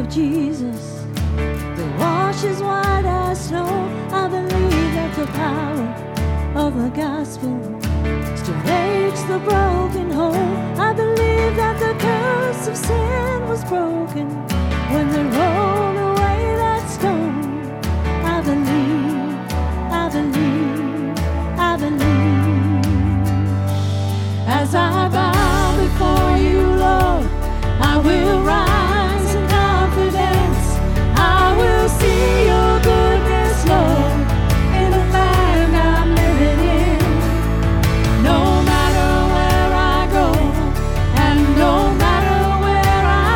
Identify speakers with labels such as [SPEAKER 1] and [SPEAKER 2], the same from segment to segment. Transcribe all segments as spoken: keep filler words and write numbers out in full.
[SPEAKER 1] Jesus, that washes white as snow. I believe that the power of the gospel still makes the broken whole. I believe that the curse of sin was broken when they rolled away that stone. I believe, I believe, I believe. As I bow before you, Lord, I will rise in confidence. I will see your goodness, Lord, in the land I'm living in. No matter where I go, and no matter where I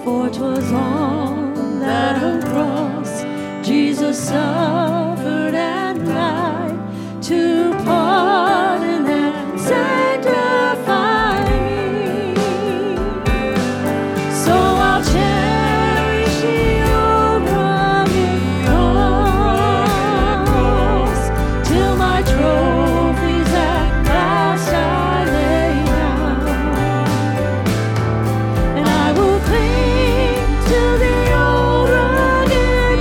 [SPEAKER 1] For 'twas on that cross Jesus suffered and died to pardon and sanctify me. So I'll cherish the old rugged cross till my trophies at last I lay down, and I will cling to the old rugged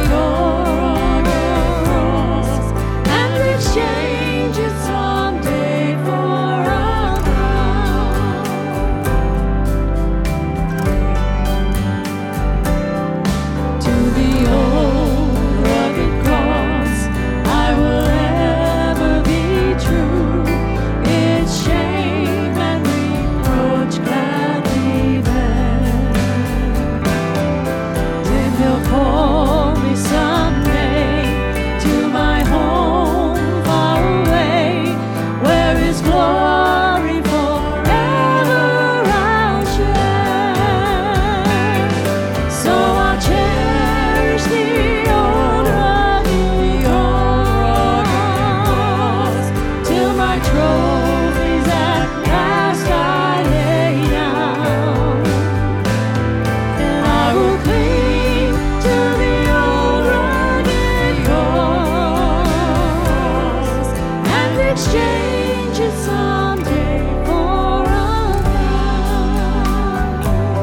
[SPEAKER 1] cross and exchange it someday for a crown. To the old rugged cross I will ever be true, its shame and reproach gladly bear. Then he'll call me someday to my home far away, where his glory forever I'll share. So I'll cherish the old rugged cross till my trophies at last I lay down, and I will cling to the old rugged cross and exchange it someday for a crown.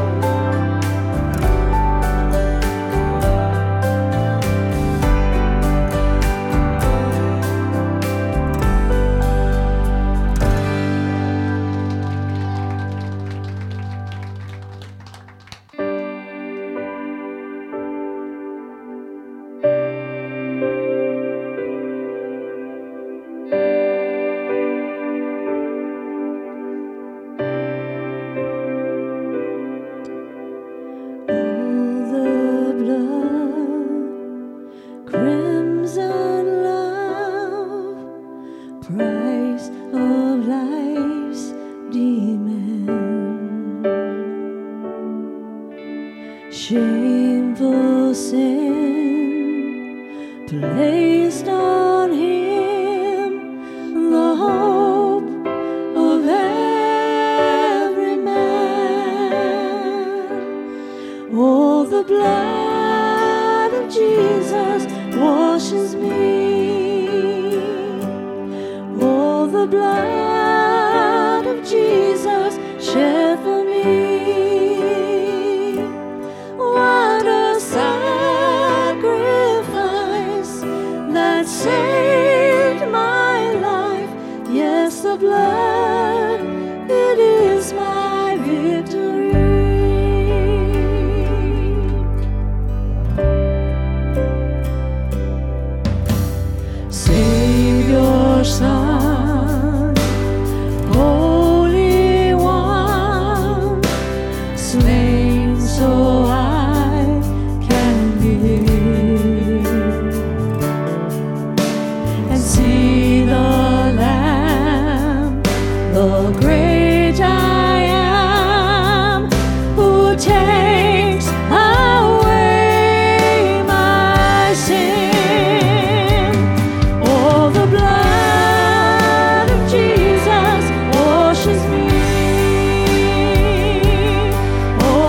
[SPEAKER 1] All the blood, crimson love, price of life's demand, shameful sin placed on him, the hope of every man. Oh, the blood of Jesus washes me. Oh, the blood of Jesus shed for me. What a sacrifice that saved my life. Yes, the blood, it is my victory. Savior, Son, Holy One, slain so I can live and see the Lamb, the great I am, who takes away my sin. Oh, the blood of Jesus washes me. Oh,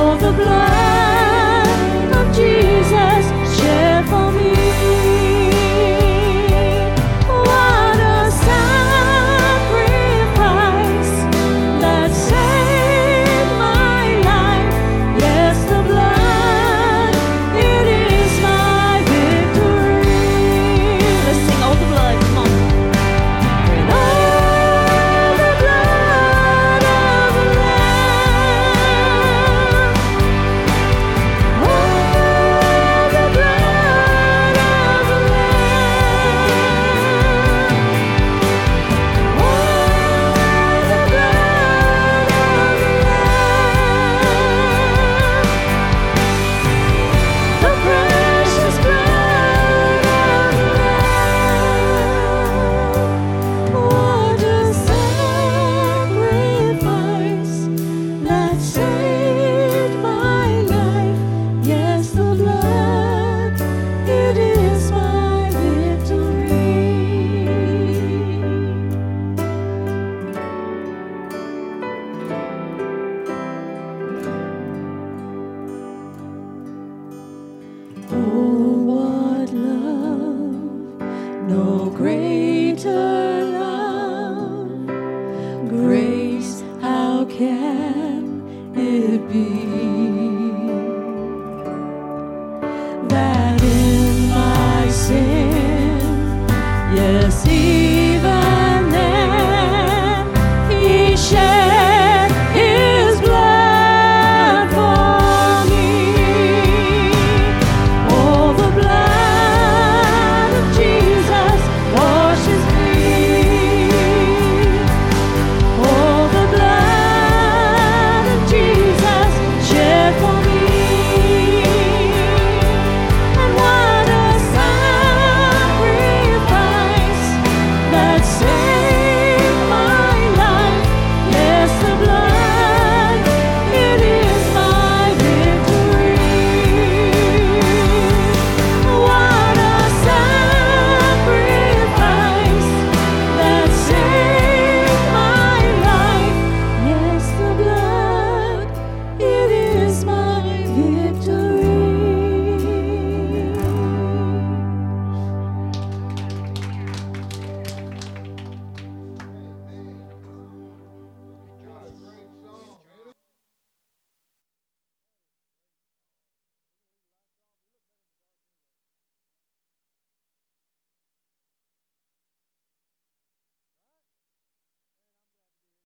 [SPEAKER 1] it be?